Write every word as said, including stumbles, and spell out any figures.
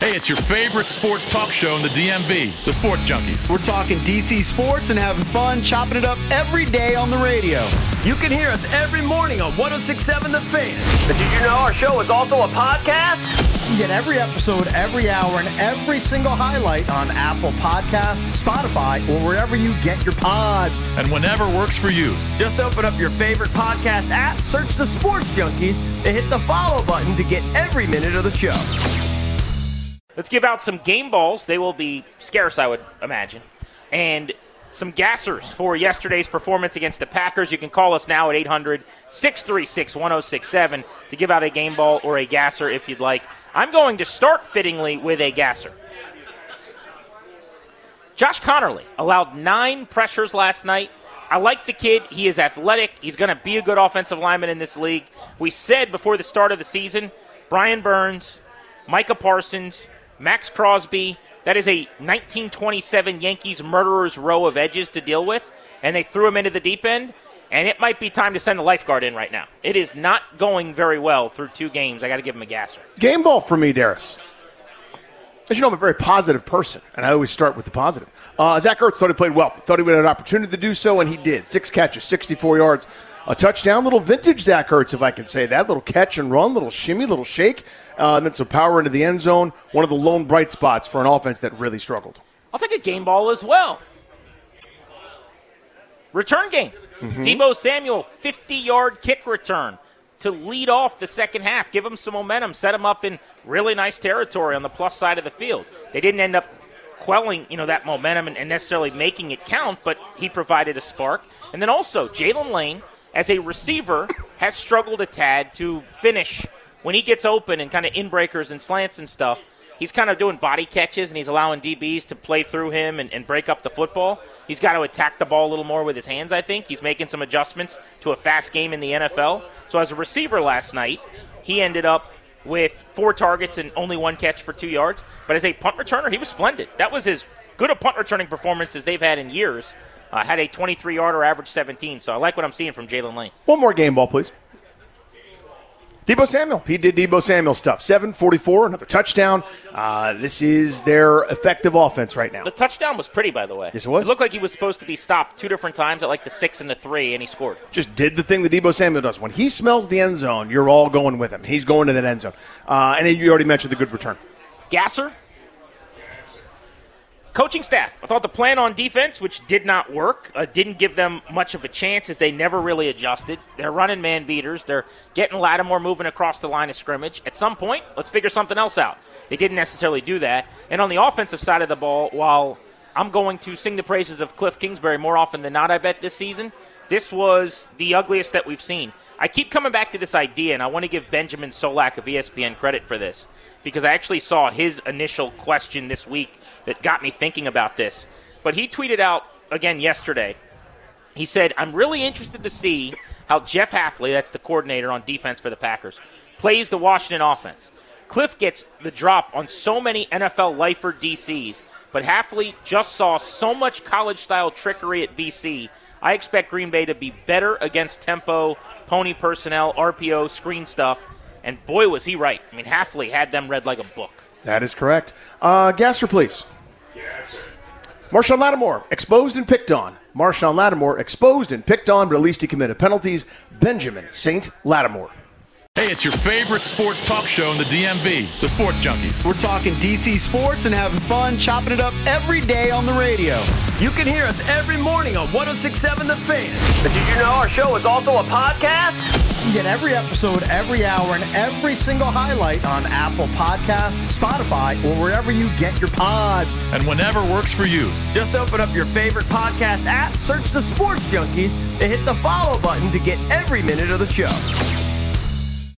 Hey, it's your favorite sports talk show in the D M V, the Sports Junkies. We're talking D C sports and having fun, chopping it up every day on the radio. You can hear us every morning on one oh six point seven The Fan. But did you know our show is also a podcast? You get every episode, every hour, and every single highlight on Apple Podcasts, Spotify, or wherever you get your pods. And whenever works for you. Just open up your favorite podcast app, search the Sports Junkies, and hit the follow button to get every minute of the show. Let's give out some game balls. They will be scarce, I would imagine. And some gassers for yesterday's performance against the Packers. You can call us now at eight hundred, six three six, one oh six seven to give out a game ball or a gasser if you'd like. I'm going to start fittingly with a gasser. Josh Connerly allowed nine pressures last night. I like the kid. He is athletic. He's going to be a good offensive lineman in this league. We said before the start of the season, Brian Burns, Micah Parsons, Max Crosby, that is a nineteen twenty-seven Yankees murderer's row of edges to deal with, and they threw him into the deep end, and it might be time to send a lifeguard in right now. It is not going very well through two games. I got to give him a gasser. Game ball for me, Darius. As you know, I'm a very positive person, and I always start with the positive. Uh, Zach Ertz thought he played well. Thought he would have an opportunity to do so, and he did. Six catches, sixty-four yards, a touchdown. Little vintage Zach Ertz, if I can say that. Little catch and run, little shimmy, little shake. Uh, and then some power into the end zone. One of the lone bright spots for an offense that really struggled. I'll take a game ball as well. Return game. Mm-hmm. Deebo Samuel, fifty-yard kick return to lead off the second half. Give him some momentum. Set him up in really nice territory on the plus side of the field. They didn't end up quelling, you know, that momentum and, and necessarily making it count, but he provided a spark. And then also, Jalen Lane, as a receiver, has struggled a tad to finish. When he gets open and kind of in-breakers and slants and stuff, he's kind of doing body catches and he's allowing D Bs to play through him and, and break up the football. He's got to attack the ball a little more with his hands, I think. He's making some adjustments to a fast game in the N F L. So as a receiver last night, he ended up with four targets and only one catch for two yards. But as a punt returner, he was splendid. That was as good a punt returning performance as they've had in years. Uh, had a twenty-three-yarder, average seventeen. So I like what I'm seeing from Jalen Lane. One more game ball, please. Deebo Samuel. He did Deebo Samuel stuff. seven forty-four, another touchdown. Uh, this is their effective offense right now. The touchdown was pretty, by the way. Yes, it was. It looked like he was supposed to be stopped two different times at like the six and the three, and he scored. Just did the thing that Deebo Samuel does. When he smells the end zone, you're all going with him. He's going to that end zone. Uh, and you already mentioned the good return. Gasser. Coaching staff. I thought the plan on defense, which did not work, uh, didn't give them much of a chance as they never really adjusted. They're running man beaters. They're getting Lattimore moving across the line of scrimmage. At some point, let's figure something else out. They didn't necessarily do that. And on the offensive side of the ball, while I'm going to sing the praises of Cliff Kingsbury more often than not, I bet, this season, this was the ugliest that we've seen. I keep coming back to this idea, and I want to give Benjamin Solak of E S P N credit for this, because I actually saw his initial question this week that got me thinking about this. But he tweeted out again yesterday. He said, I'm really interested to see how Jeff Hafley, that's the coordinator on defense for the Packers, plays the Washington offense. Cliff gets the drop on so many N F L lifer D Cs, but Hafley just saw so much college-style trickery at B C. I expect Green Bay to be better against tempo, pony personnel, R P O, screen stuff. And boy, was he right. I mean, Hafley had them read like a book. That is correct. Uh, Gasser, please. Yes. Marshawn Lattimore, exposed and picked on. Marshawn Lattimore, exposed and picked on, but at least he committed penalties. Benjamin Saint Lattimore. Hey, it's your favorite sports talk show in the D M V, the Sports Junkies. We're talking D C sports and having fun, chopping it up every day on the radio. You can hear us every morning on one oh six point seven The Fan. But did you know our show is also a podcast? You get every episode, every hour, and every single highlight on Apple Podcasts, Spotify, or wherever you get your pods. And whenever works for you. Just open up your favorite podcast app, search the Sports Junkies, and hit the follow button to get every minute of the show.